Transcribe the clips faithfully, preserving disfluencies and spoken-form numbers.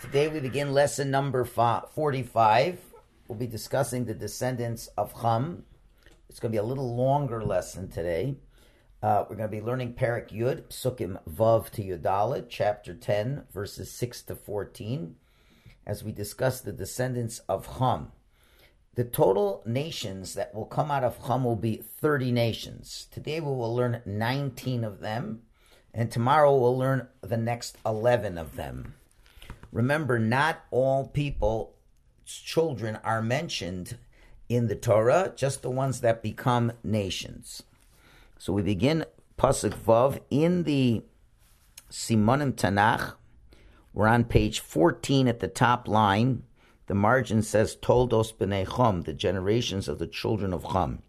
Today we begin lesson number forty-five. We'll be discussing the descendants of Chum. It's going to be a little longer lesson today. Uh, we're going to be learning Perek Yud, Psukim Vav to Yudalet, chapter ten, verses six to fourteen, as we discuss the descendants of Chum. The total nations that will come out of Chum will be thirty nations. Today we will learn nineteen of them, and tomorrow we'll learn the next eleven of them. Remember, not all people's children are mentioned in the Torah, just the ones that become nations. So we begin Pasuk Vav in the Simonim Tanakh. We're on page fourteen at the top line. The margin says Toldos B'nei Chum, the generations of the children of Chum.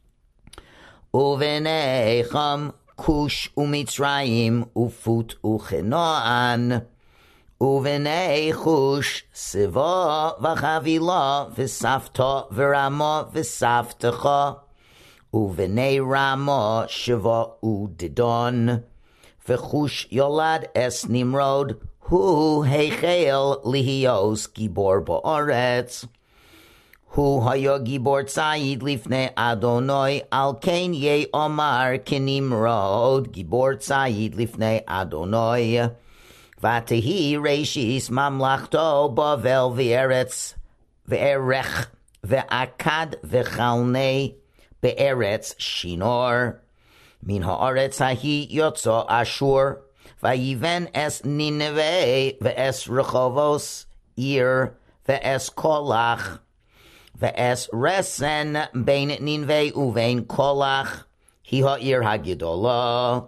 Uvenei Chum, Kush uMitzrayim, Ufut uChenoan. Uvenei Chush, Siva v'Chavila, V'Safta v'Rama v'Saftecha. Uvenei Rama, Shiva uDidon. V'Chush Yolad es Nimrod, Hu heichel lihios gibor ba'aretz. Hu hayo gibor tzayid lifnei Adonai, al kein ye omar kinimrod, gibor tzayid lifnei Adonai. Vatehi reishis mamlachto bavel v'eretz v'erech v'akad v'chalnei be'eretz shinor. Min ha'aretz hahi yotzo Ashur. Vayiven es Nineveh ve'es Rechovos Ir ve'es Kolach ve'es Resen bein Nineveh uvein Kolach hi ha'ir hagidola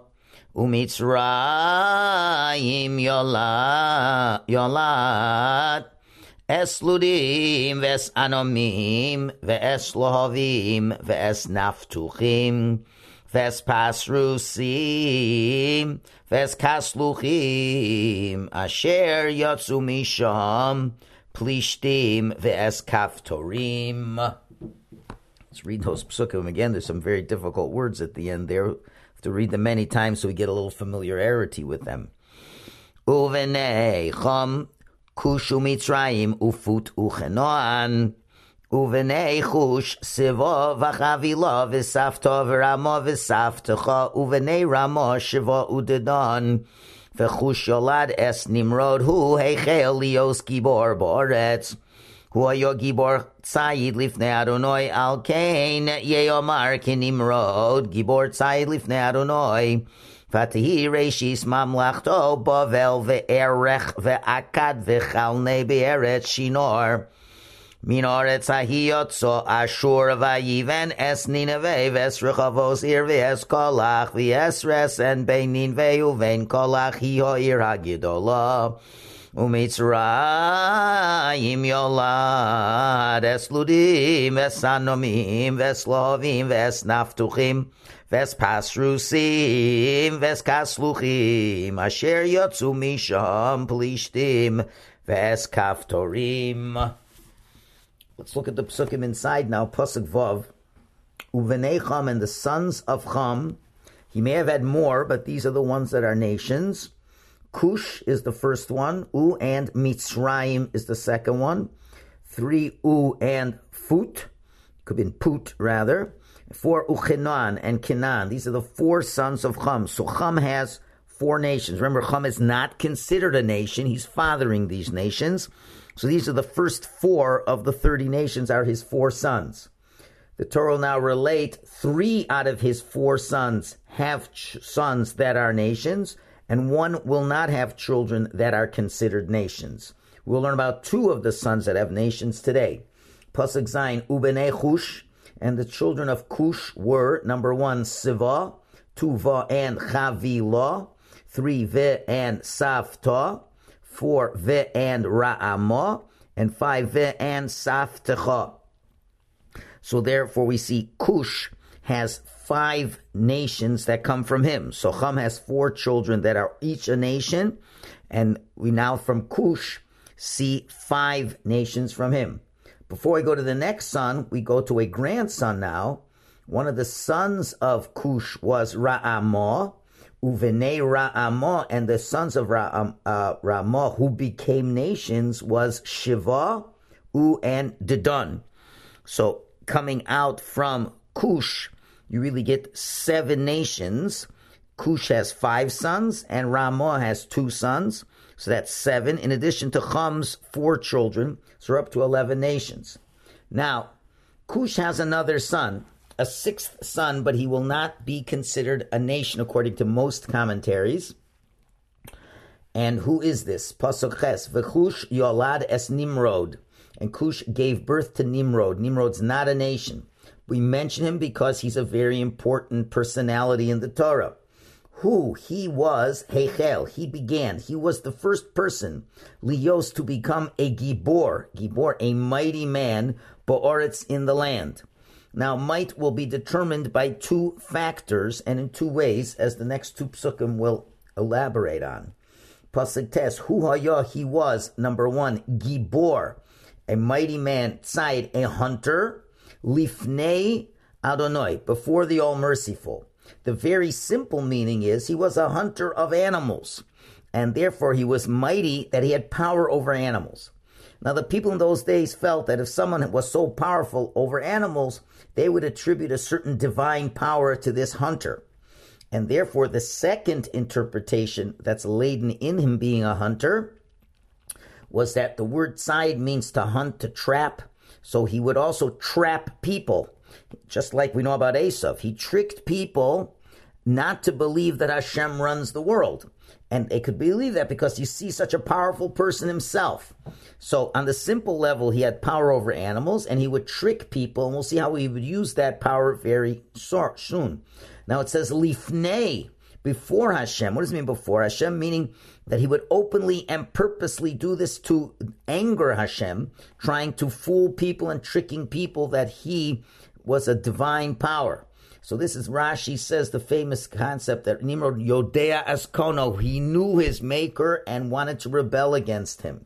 uMitzrayim yola yolad es Ludim ve'es Anomim ve'es Lohavim ve'es Naftuchim Ves pasrusim, ves kasluchim, asher yotzu misham, plishtim, ves kaftorim. Let's read those psukim again. There's some very difficult words at the end there. We have to read them many times so we get a little familiarity with them. Uvenei chum, kushu mitzrayim, ufut uchenoan. Uvenei Chush, Siva v'Chavila, V'Safta v'Rama v'Saftecha, Uvenei Rama, Shiva uDidon, V'Chush Yolad es Nimrod, Hu heichel lios gibor ba'aretz, Hu hayo gibor tzayid lifnei Adonai, al kein yeomar kinimrod, gibor tzayid lifnei Adonai, Vatehi reishis mamlachto, bavel v'erech v'akad v'chalnei be'eretz shinor. Min ha'aretz hahi yotzo Ashur vayiven es Nineveh ves Rechovos Ir v'es Kolach v'es Resen bein Nineveh uvein Kolach hi ha'ir hagidola uMitzrayim yolad es Ludim ves Anomim ves Lohavim ves Naftuchim ves pasrusim ves kasluchim asher yotzu misham plishtim ves kaftorim. Let's look at the psukim inside now. Pasuk Vav. Uvenei Chum, and the sons of Chum. He may have had more, but these are the ones that are nations. Cush is the first one. U and Mitzrayim is the second one. Three U and Fut. Could be in Put, rather. Four Uchenan and Kenan. These are the four sons of Chum. So Chum has four nations. Remember, Chum is not considered a nation. He's fathering these nations. So these are the first four of the thirty nations are his four sons. The Torah will now relate three out of his four sons have ch- sons that are nations, and one will not have children that are considered nations. We'll learn about two of the sons that have nations today. Pasuk Zayin, Ubenei Chush, and the children of Cush were, number one, Siva, two Va and Chavila, three Ve and Savta, four Ve and Ra'ama, and five Ve and Saftecha. So therefore we see Cush has five nations that come from him. So Chum has four children that are each a nation, and we now from Cush see five nations from him. Before we go to the next son, we go to a grandson now. One of the sons of Cush was Ra'ama. Uvenei Ra'amah, and the sons of Ra'am, uh, Ramah who became nations was Shiva, U, and Dedan. So coming out from Cush, you really get seven nations. Cush has five sons, and Ramah has two sons. So that's seven. In addition to Cham's four children, so we're up to eleven nations. Now, Cush has another son, a sixth son, but he will not be considered a nation according to most commentaries. And who is this? Pasuk Ches, V'Cush yolad es Nimrod. And Cush gave birth to Nimrod. Nimrod's not a nation. We mention him because he's a very important personality in the Torah. Who he was, Heichel, he began. He was the first person, Lios, to become a Gibor, Gibor, a mighty man, Bo'oretz, in the land. Now, might will be determined by two factors and in two ways, as the next two psukim will elaborate on. Pasuk Tes, Hu Hayah, he was, number one, Gibor, a mighty man, Tzayid, a hunter, Lifnei Adonai, before the All-Merciful. The very simple meaning is he was a hunter of animals, and therefore he was mighty that he had power over animals. Now, the people in those days felt that if someone was so powerful over animals, they would attribute a certain divine power to this hunter. And therefore, the second interpretation that's laden in him being a hunter was that the word tzayid means to hunt, to trap. So he would also trap people, just like we know about Esav. He tricked people not to believe that Hashem runs the world. And they could believe that because you see such a powerful person himself. So on the simple level, he had power over animals, and he would trick people, and we'll see how he would use that power very soon. Now it says, Lifnei, before Hashem. What does it mean before Hashem? Meaning that he would openly and purposely do this to anger Hashem, trying to fool people and tricking people that he was a divine power. So this is, Rashi says, the famous concept that Nimrod Yodea Askono, he knew his maker and wanted to rebel against him.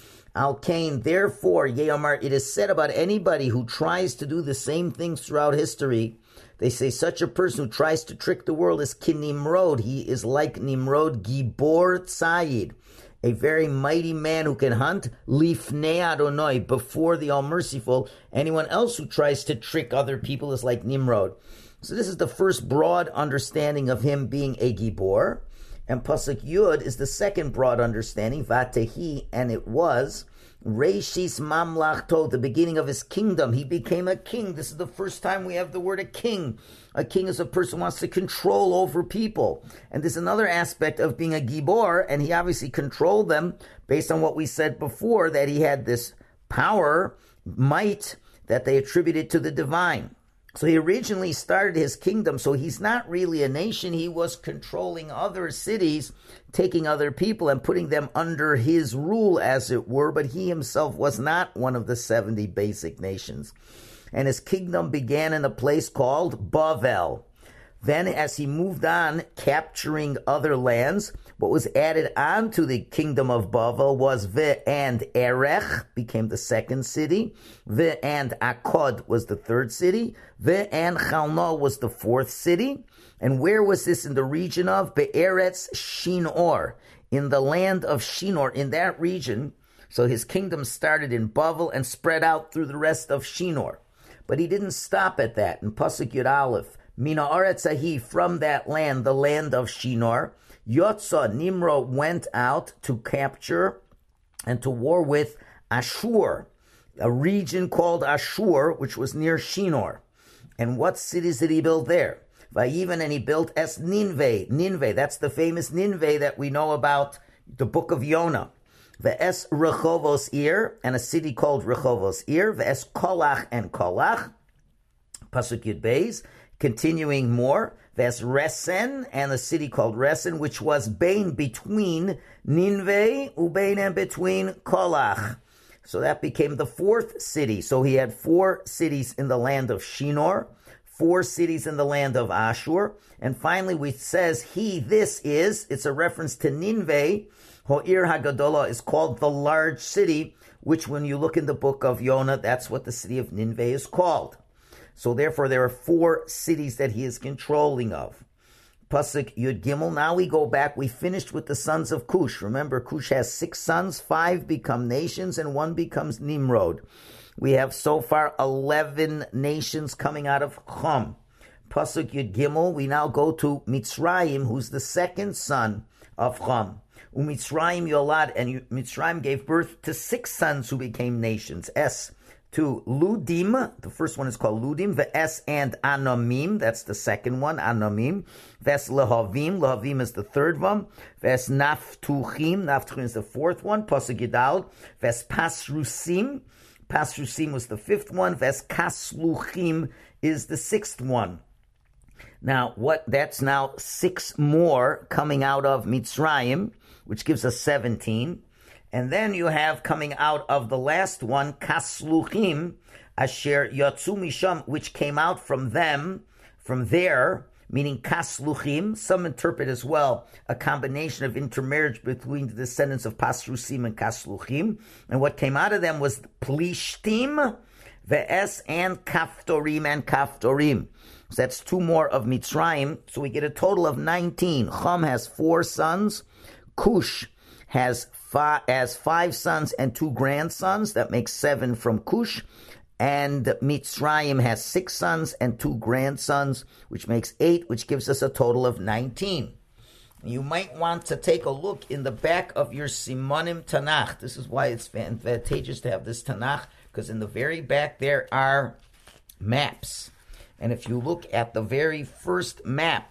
Al Kain, therefore, Yehomar, it is said about anybody who tries to do the same things throughout history, they say such a person who tries to trick the world is Kin Nimrod. He is like Nimrod, Gibor Tzayid, a very mighty man who can hunt, Lifnei Adonai, before the All-Merciful. Anyone else who tries to trick other people is like Nimrod. So this is the first broad understanding of him being a Gibor. And Pasuk Yud is the second broad understanding, Vatehi, and it was Reishis Mamlachto, the beginning of his kingdom. He became a king. This is the first time we have the word a king. A king is a person who wants to control over people. And there's another aspect of being a Gibor, and he obviously controlled them based on what we said before, that he had this power, might, that they attributed to the divine. So he originally started his kingdom, so he's not really a nation. He was controlling other cities, taking other people and putting them under his rule, as it were, but he himself was not one of the seventy basic nations. And his kingdom began in a place called Bavel. Then as he moved on, capturing other lands, what was added on to the kingdom of Bavel was Ve and Erech, became the second city. Ve and Akkad was the third city. Ve and Chalno was the fourth city. And where was this? In the region of Be'eretz Shinor, in the land of Shinor, in that region. So his kingdom started in Bavel and spread out through the rest of Shinor. But he didn't stop at that. In Pasuk Yud Aleph, Mina Aretzahi, from that land, the land of Shinor, Yotza, Nimrod went out to capture and to war with Ashur, a region called Ashur, which was near Shinor. And what cities did he build there? Vayivan, and he built Es Ninveh. Ninveh, that's the famous Ninveh that we know about, the book of Yonah. Ve'es Rechovos Ir, and a city called Rechovos Ir. Ve'es Kolach and Kolach. Pasuk Yud Beis. Continuing more, there's Resen, and a city called Resen, which was Bain, between Ninveh, Ubain, and between Kolach. So that became the fourth city. So he had four cities in the land of Shinor, four cities in the land of Ashur, and finally we says he, this is, it's a reference to Ninveh, Ho'ir Hagadolah is called the large city, which when you look in the book of Yonah, that's what the city of Ninveh is called. So therefore, there are four cities that he is controlling of. Pasuk Yud Gimel. Now we go back. We finished with the sons of Cush. Remember, Cush has six sons. Five become nations and one becomes Nimrod. We have so far eleven nations coming out of Chum. Pasuk Yud Gimel. We now go to Mitzrayim, who's the second son of Chum. Umitzrayim Yolad, and Mitzrayim gave birth to six sons who became nations. S to Ludim, the first one is called Ludim, Ve'es and Anamim, that's the second one, Anamim, Ves Lehavim, Lehavim is the third one, Ves Naftuchim, Naftuchim is the fourth one, Pasuk Yidal, Ves Pasrusim, Pasrusim was the fifth one, Ves Kasluchim is the sixth one. Now, what? That's now six more coming out of Mitzrayim, which gives us seventeen. And then you have coming out of the last one, Kasluchim, Asher Yatzu Misham, which came out from them, from there, meaning Kasluchim. Some interpret as well a combination of intermarriage between the descendants of Pasrusim and Kasluchim. And what came out of them was Plishtim, Ve'es, and Kaftorim and Kaftorim. So that's two more of Mitzrayim. So we get a total of nineteen. Chum has four sons. Cush has five, has five sons and two grandsons. That makes seven from Cush. And Mitzrayim has six sons and two grandsons, which makes eight, which gives us a total of nineteen. You might want to take a look in the back of your Simonim Tanakh. This is why it's advantageous to have this Tanakh, because in the very back there are maps. And if you look at the very first map,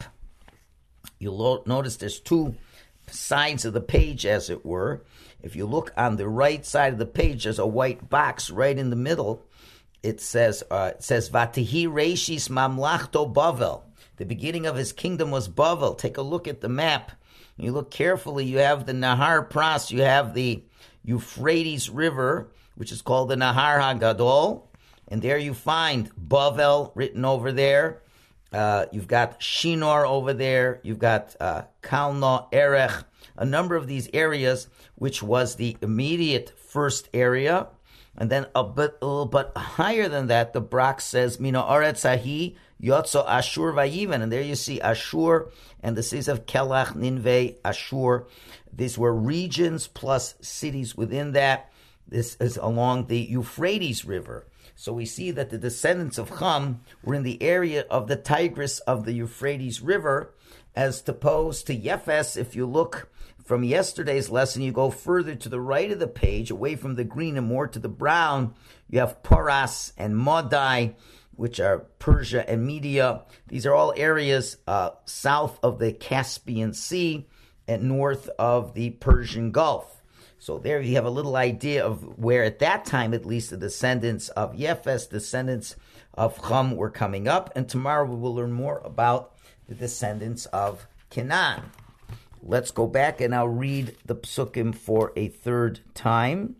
you'll notice there's two sides of the page, as it were. If you look on the right side of the page, there's a white box right in the middle. It says, uh, it says, Vatihi Reishis Mamlachto Bavel. The beginning of his kingdom was Bavel. Take a look at the map. You look carefully, you have the Nahar Pras, you have the Euphrates River, which is called the Nahar HaGadol. And there you find Bavel written over there. Uh, you've got Shinar over there. You've got uh, Kalna, Erech, a number of these areas, which was the immediate first area. And then a bit, a little bit higher than that, the Brak says, Mina Aretz Ahi, Yotzo Ashur Vayiven. And there you see Ashur and the cities of Kelach, Ninveh, Ashur. These were regions plus cities within that. This is along the Euphrates River. So we see that the descendants of Chum were in the area of the Tigris of the Euphrates River, as opposed to Yefes. If you look from yesterday's lesson, you go further to the right of the page, away from the green and more to the brown, you have Paras and Madai, which are Persia and Media. These are all areas uh, south of the Caspian Sea and north of the Persian Gulf. So there you have a little idea of where, at that time at least, the descendants of Yefes, descendants of Chum, were coming up. And tomorrow we will learn more about the descendants of Canaan. Let's go back and I'll read the psukim for a third time.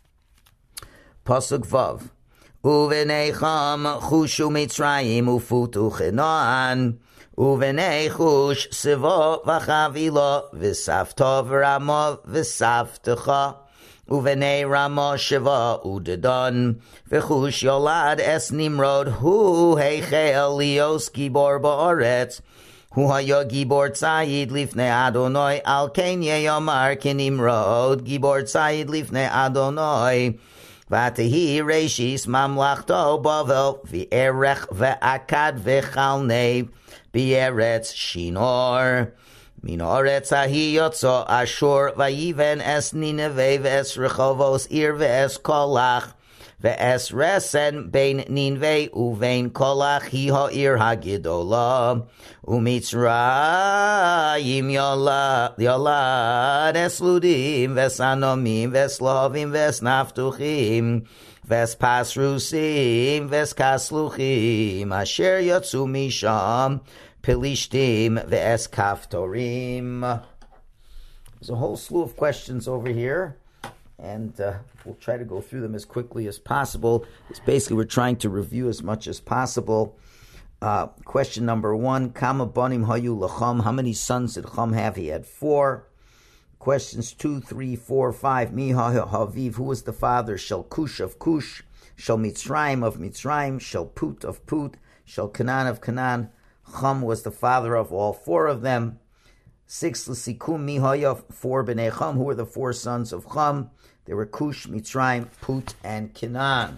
Pasuk Vav. Uvenei Chum chushu Mitzrayim ufutu Canaan. Uvenei chush sivo v'chavilo v'savto v'ramo v'savtecha. Uvenei ramo shiva udedon v'chush yolad es nimrod hu heichel lios gibor ba'oretz hu hayo gibor tzayid lifnei Adonai al ken yomar kinimrod gibor tzayid lifnei Adonai. Vatihi reishis mamlachto bavel v'erech v'akad v'chalnei B'eretz Shinor, min haaretz ahi yotzo Ashur, vayiven es Nineveh ve'es Rechovos ir ve'es Kolach, ve'es Resen bein Ninveh uvein Kolach hi ha'ir hagidola, u'Mitzrayim yolad, yolad es Ludim ves Anomim ves Lovim ves Naftuchim, ves Pasrusim ves Kasluchim, asher yotzu misham, Pelishtim ve'es Kaftorim. There's a whole slew of questions over here, and uh, we'll try to go through them as quickly as possible. It's basically we're trying to review as much as possible. Uh, question number one, Kama banim hayu lacham, how many sons did Chum have? He had four. Questions two, three, four, five, Mi haviv, who was the father? Shel Cush of Cush, Shel Mitzrayim of Mitzrayim, Shel Put of Put, Shel Canaan of Canaan. Chum was the father of all four of them. Six, L'sikum Mihaya, four B'nei Chum. Who were the four sons of Chum? They were Cush, Mitzrayim, Put, and Canaan.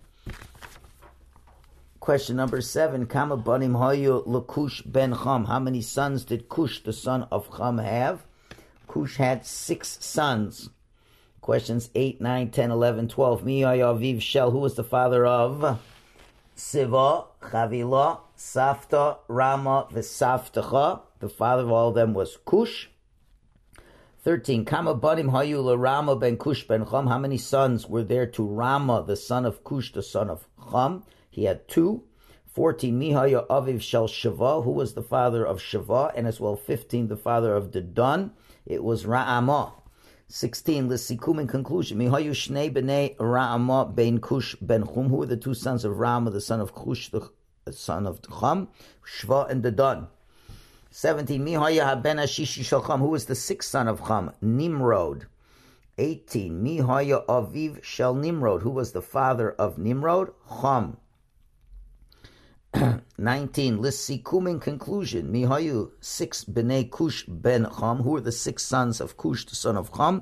Question number seven, Kama Banim Hayu L'Kush ben Chum. How many sons did Cush, the son of Chum, have? Cush had six sons. Questions eight, nine, ten, eleven, twelve. Mihaya Aviv Shel. Who was the father of Siva, Chavila, Safta, Rama, Vesaftacha? The father of all of them was Cush. thirteen. Kama Banim Hayu LaRama ben Cush ben Chum. How many sons were there to Rama, the son of Cush, the son of Chum? He had two. fourteen. Mihaya Aviv Shel Shava. Who was the father of Shava? And as well, fifteen. The father of Dedan. It was Ra'amah. sixteen. L'sikum, in conclusion. Mihayu Shnei b'nei Ra'amah ben Cush ben Chum. Who were the two sons of Rama, the son of Cush, the son of Chum? Shva and Dedan. seventeen. Mihaya haben Ashishi shel Chum. Who was the sixth son of Chum? Nimrod. eighteen. Mihaya Aviv shel Nimrod. Who was the father of Nimrod? Chum. nineteen. L'sikum, in conclusion. Mihayu, six b'nei Cush ben Chum. Who were the six sons of Cush, the son of Chum?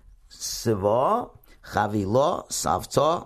Siva, Chavila, Savta,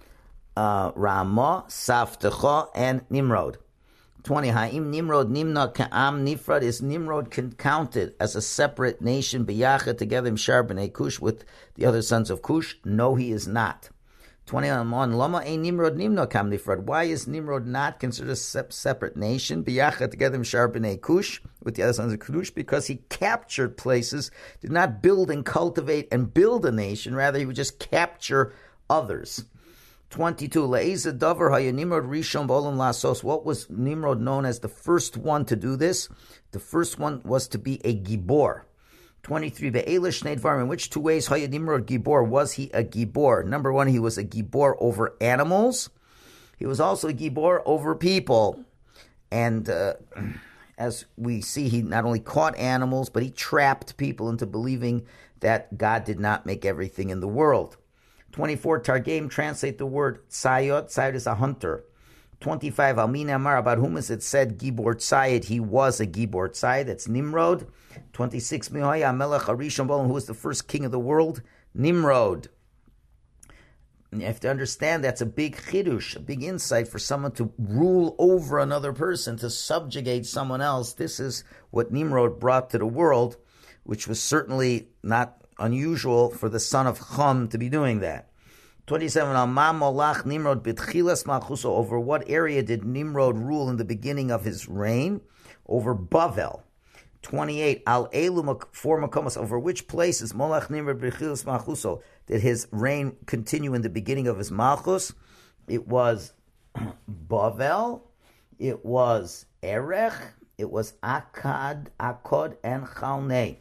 uh, Rama, Savtecha, and Nimrod. twenty. Ha'im Nimrod Nimna Ka'am Nifrad. Is Nimrod counted as a separate nation, B'yachad, together in Shar b'nei Cush, with the other sons of Cush? No, he is not. twenty-one. Lama ein Nimrod Nimna Ka'am Nifrad. Why is Nimrod not considered a separate nation, B'yachad, together in Shar b'nei Cush, with the other sons of Cush? Because he captured places, did not build and cultivate and build a nation. Rather, he would just capture others. twenty-two. Le'eza davar haya Nimrod rishon b'olam lasos. What was Nimrod known as the first one to do this? The first one was to be a gibor. twenty-three. Be'ela shnei dvarim. In which two ways haya Nimrod gibor? Was he a gibor? Number one, he was a gibor over animals. He was also a gibor over people. And uh, as we see, he not only caught animals, but he trapped people into believing that God did not make everything in the world. twenty-four. Targum, translate the word tzayot. Tzayot is a hunter. twenty-five. Almin Amar, about whom is it said Gibor Tzayid? He was a Gibor Tzayid. That's Nimrod. twenty-six. Mihaya Melech Harishon Bolon. Who was the first king of the world? Nimrod. And you have to understand that's a big chidush, a big insight for someone to rule over another person, to subjugate someone else. This is what Nimrod brought to the world, which was certainly not unusual for the son of Chum to be doing that. twenty-seven. Nimrod b'tchilas malchuso. Over what area did Nimrod rule in the beginning of his reign? Over Bavel. twenty-eight. Al elu four makomos. Over which places Molach Nimrod b'tchilas malchuso did his reign continue in the beginning of his malchus? It was Bavel. It was Erech. It was Akkad, Akkad, and Chalnei.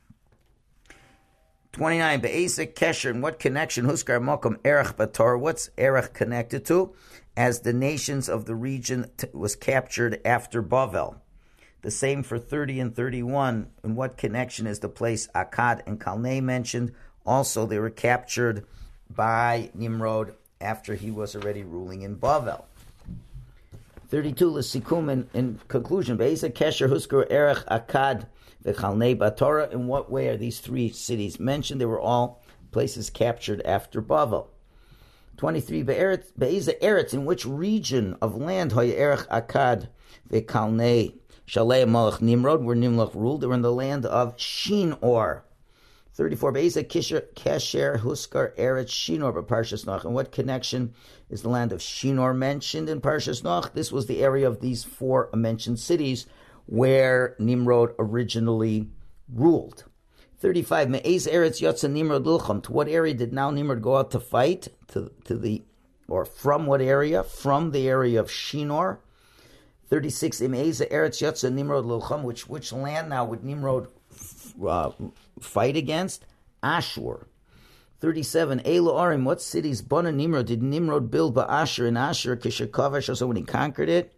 twenty-nine. Be'ezek Kesher. In what connection? Huskar Mokum Erech Bator. What's Erech connected to? As the nations of the region t- was captured after Bavel. The same for thirty and thirty-one. In what connection is the place Akkad and Kalnei mentioned? Also, they were captured by Nimrod after he was already ruling in Bavel. thirty-two. L'sikum, in, in conclusion. Be'ezek Kesher Huskar Erech Akkad the Chalnei Batorah. In what way are these three cities mentioned? They were all places captured after Bavel. twenty-three. Be'eretz, Be'eza Eretz. In which region of land Hoya Erech Akkad the Chalnei Shalei Malach Nimrod, where Nimrod ruled? They were in the land of Shinor. thirty-four. Be'eza Kesher Huskar Eretz Shinor B'Parshas Noach. In what connection is the land of Shinor mentioned in Parshas Noach? This was the area of these four mentioned cities where Nimrod originally ruled. thirty-five. Me'ez Eretz Yotza Nimrod Lilcham. To what area did now Nimrod go out to fight? To to the, or from what area? From the area of Shinor. thirty-six. Me'ez Eretz Yotza Nimrod Lilcham. Which which land now would Nimrod uh, fight against? Ashur. thirty-seven. Eilu Arim. What cities Bana Nimrod did Nimrod build by Ashur and Ashur Kishakavash? Also when he conquered it,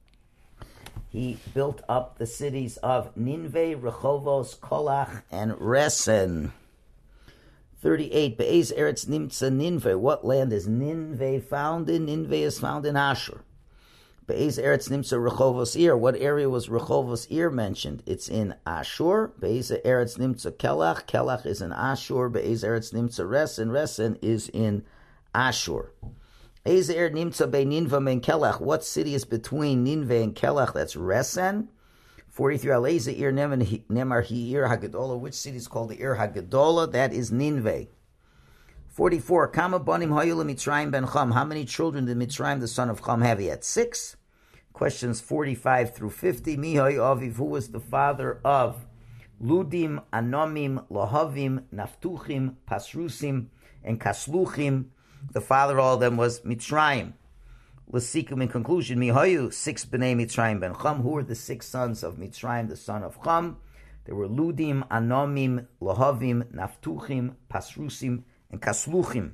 he built up the cities of Ninveh, Rechovos, Kolach, and Resen. thirty-eight. Be'ez Eretz Nimtza Ninveh. What land is Ninveh found in? Ninveh is found in Ashur. Be'ez Eretz Nimtza Rechovos Ir. What area was Rechovos Ir mentioned? It's in Ashur. Be'ez Eretz Nimtza Kelach. Kelach is in Ashur. Be'ez Eretz Nimtza Resen. Resen is in Ashur. Be'ez Eretz Nimtza Be Ninva Men Kelach. What city is between Ninve and Kelach? That's Resen. forty-three. Aleza Ir Nemar Hi Ir Hagadola. Which city is called the Ir Hagadola? That is Ninve. forty-four. Kama Banim Hayula Mitzrayim Ben Cham. How many children did Mitzrayim, the son of Cham, have? He had six. Questions forty-five through fifty. Mihai Aviv, who was the father of Ludim, Anomim, Lahavim, Naftuchim, Pasrusim, and Kasluchim? The father of all of them was Mitzrayim. Lasikum, in conclusion, Mihayu, six B'nai Mitzrayim Ben Cham. Who were the six sons of Mitzrayim, the son of Cham? There were Ludim, Anomim, Lahavim, Naftuchim, Pasrusim, and Kasluchim.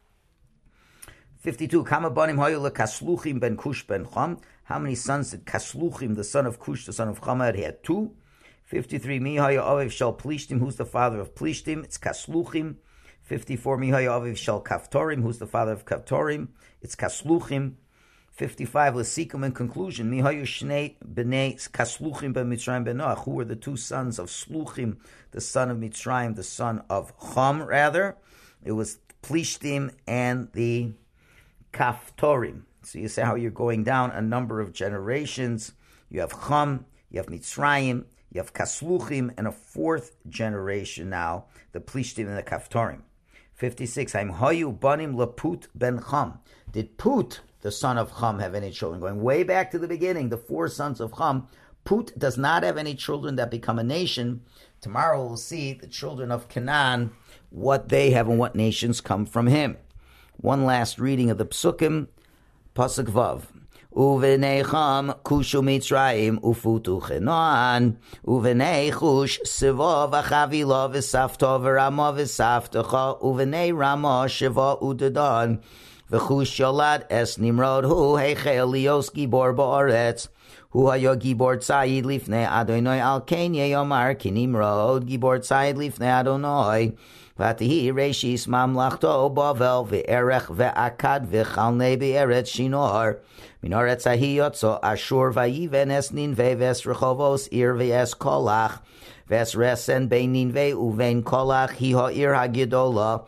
fifty-two. Kama banim hayu Kasluchim ben Kush ben Cham. How many sons did Kasluchim, the son of Kush, the son of Cham, had? He had two. fifty-three. Mi hayu aviv shel Plishtim. Who's the father of Plishtim? It's Kasluchim. fifty-four. Mi hayu aviv shel Kaftorim. Who's the father of Kaftorim? It's Kasluchim. fifty-five. Lesikum, in conclusion. Mi hayu shnei b'nei Kasluchim ben Mitzrayim ben Noach. Who were the two sons of Sluchim, the son of Mitzrayim, the son of Cham, rather? It was Plishtim and the Kaftorim. So you see how you're going down a number of generations. You have Cham, you have Mitzrayim, you have Kasluchim, and a fourth generation now, the Plishtim and the Kaftorim. fifty-six. Haim Hayu Banim Laput ben Cham. Did Put, the son of Cham, have any children? Going way back to the beginning, the four sons of Cham. Put does not have any children that become a nation. Tomorrow we'll see the children of Canaan, what they have and what nations come from him. One last reading of the Psukim, Pasuk Vav. Uvenei Cham kushu Mitzrayim ufutu Chenan. Uvenei Chush siva v'chavila v'safto v'rama v'saftecha. Uvenei Rama shiva udadan. V'chush yolad es Nimrod hu heichel lios gibor ba'aretz. Hu hayo gibor tzayid lifnei Adonai al ken yomar ki Nimrod gibor tzayid lifnei Adonai. Vatihi reishis mamlachto bavel ve'erech ve'akad ve'chalnei be'eretz shinor. Minoretz ahi yotzo ashur vayiven es ninve ves rechovos ir ve'es kolach. Ves resen bein ninve uvein kolach hi ha'ir hagidola.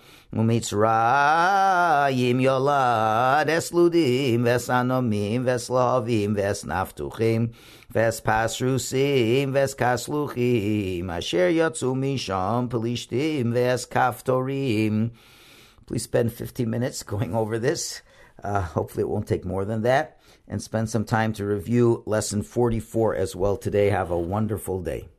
Umitzrayim yolad es ludim ves anomim ves lahavim ves naftuchim. Ves pasrusim, ves kasluchim, asher yatzu misham, pelishtim, ves kaftorim. Please spend fifteen minutes going over this. Uh, hopefully it won't take more than that. And spend some time to review lesson forty-four as well today. Have a wonderful day.